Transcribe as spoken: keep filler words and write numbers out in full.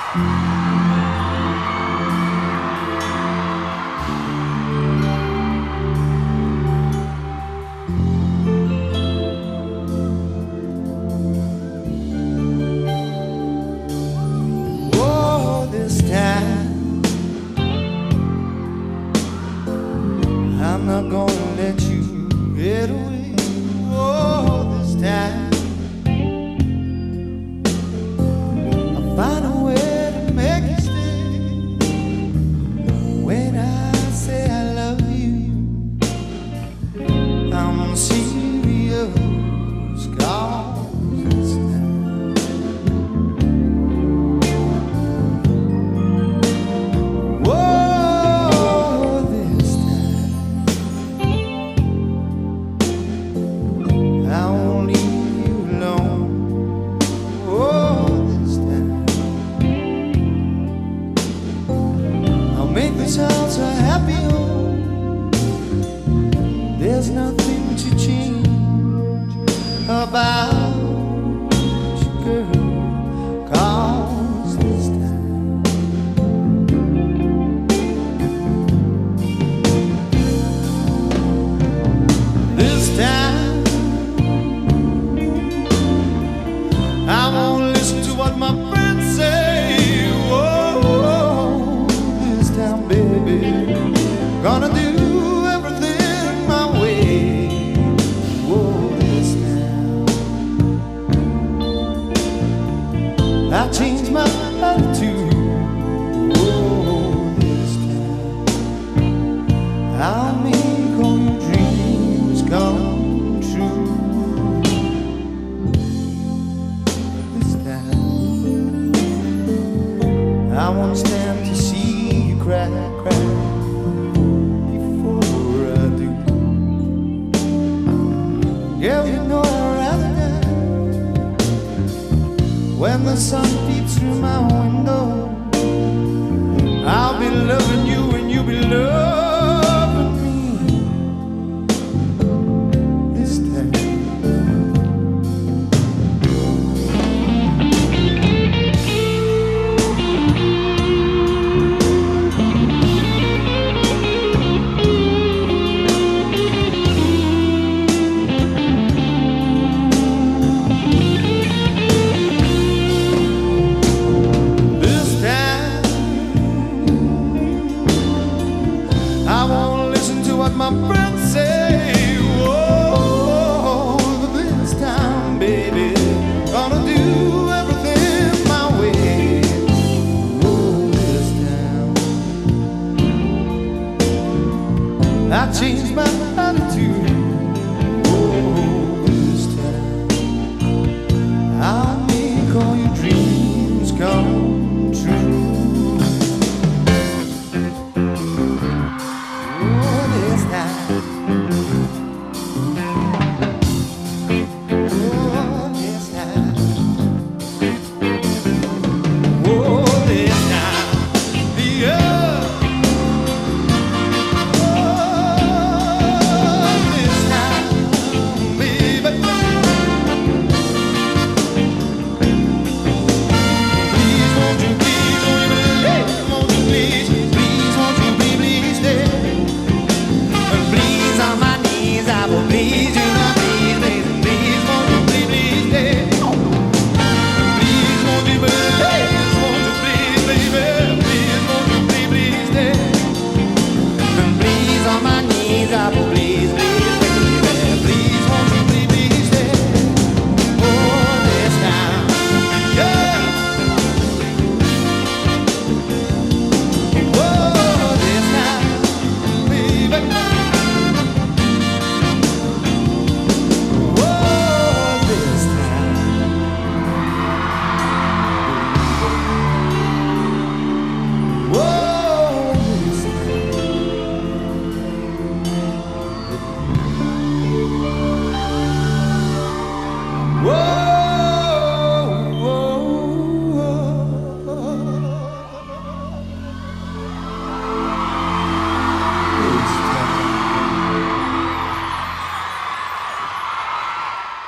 Oh, this time I'm not gonna let you get away. Oh, this time I'll find a way to make you stay. When I say I love you, I'm serious, 'cause this time oh, this time I won't leave you alone. Oh, this time I'll make this house a happy home. There's nothing to change about you, girl, 'cause this time this time I won't listen to what my friends say. Oh, this time, baby, gonna do everything my way. Oh, this time I changed my attitude. Oh, this time I'll make all your dreams come true. This time I won't stand to see you cry, cry before I do. Yeah, you know I'd rather die when the sun peeps through my window. I'll be loving you and you'll be loving me. This time This time I won't listen to what my friends say. Oh, this time, baby, gonna do everything my way. Oh, this time I changed my